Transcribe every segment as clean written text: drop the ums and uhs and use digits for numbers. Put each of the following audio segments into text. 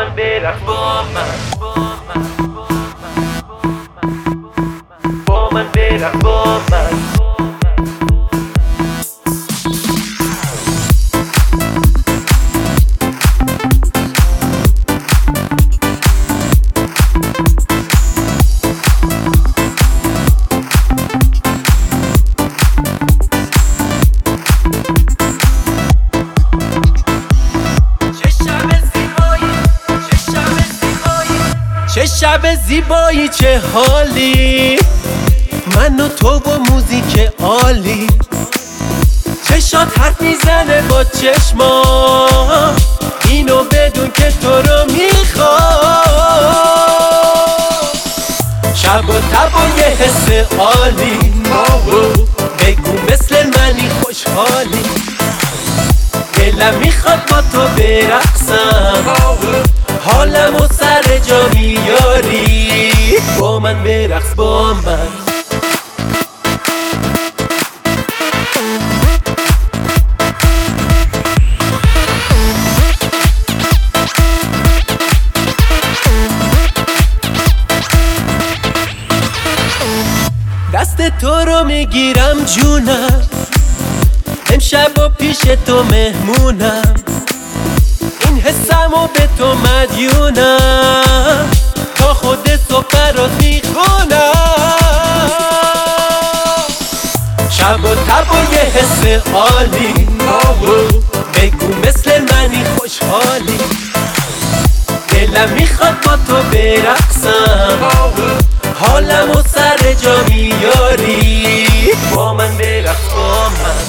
من برقص با من برقص با من. چه شب زیبایی، چه حالی، من و تو و موزیک عالی. چشات حرف میزنه با چشما، اینو بدون که تو رو میخوام. شب و تب و یه حس عالی، بگو مثل منی خوشحالی. دلم میخواد با تو برقصم، حالم و سر جا میاری. با من برقص با من. دست تو رو میگیرم جونم، امشب و پیش تو مهمونم. این حسمو به تو مدیونم، تا خود صبح برات میخونم. شب و تب و یه حس عالی، بگو مثل منی خوشحالی. دلم میخواد با تو برقصم، حالم و سر جا میاری. با من برقص با من.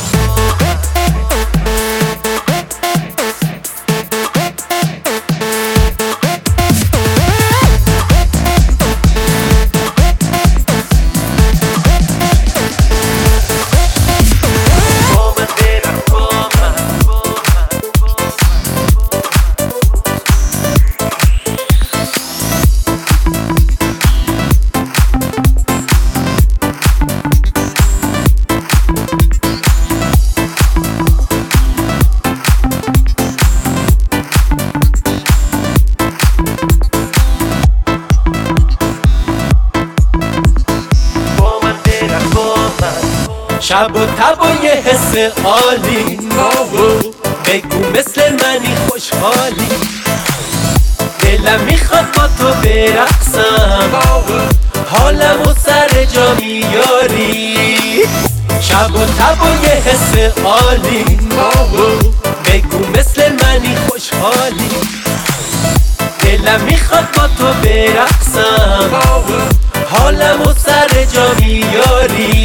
شب و تب و یه حس عالی، بگو مثل منی خوشحالی. دلم میخواد با تو برقصم، حالم و سر جا میاری. شب و تب و یه حس عالی، بگو مثل منی خوشحالی. دلم میخواد با تو برقصم، حالم و سر جا میاری.